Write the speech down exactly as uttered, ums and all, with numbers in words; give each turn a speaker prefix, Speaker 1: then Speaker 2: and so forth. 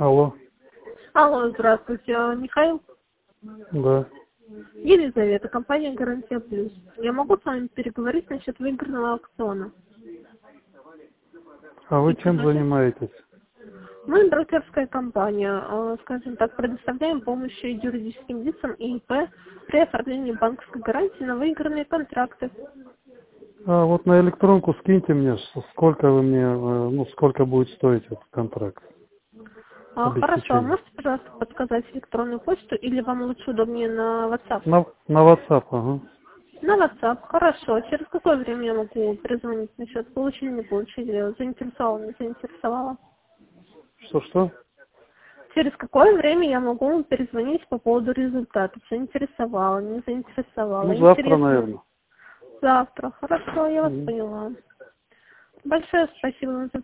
Speaker 1: Алло.
Speaker 2: Алло, здравствуйте, Михаил.
Speaker 1: Да.
Speaker 2: Елизавета, компания «Гарантия Плюс». Я могу с вами переговорить насчет выигранного аукциона?
Speaker 1: А вы чем занимаетесь?
Speaker 2: Мы брокерская компания, э, скажем так, предоставляем помощь юридическим лицам и ИП при оформлении банковской гарантии на выигранные контракты.
Speaker 1: А вот на электронку скиньте мне, с- сколько вы мне, э, ну, сколько будет стоить этот контракт.
Speaker 2: А, Хорошо, а
Speaker 1: Обеспечение.
Speaker 2: можете, пожалуйста, подсказать электронную почту или вам лучше удобнее на WhatsApp?
Speaker 1: На, на WhatsApp, ага.
Speaker 2: На WhatsApp, хорошо. Через какое время я могу перезвонить насчет получения, не получения, заинтересовала, не заинтересовала?
Speaker 1: Что-что?
Speaker 2: Через какое время я могу перезвонить по поводу результатов? Заинтересовала, не заинтересовала?
Speaker 1: Ну, завтра,
Speaker 2: Интересно?
Speaker 1: наверное.
Speaker 2: Завтра. Хорошо, я вас
Speaker 1: Мгм.
Speaker 2: поняла. Большое спасибо за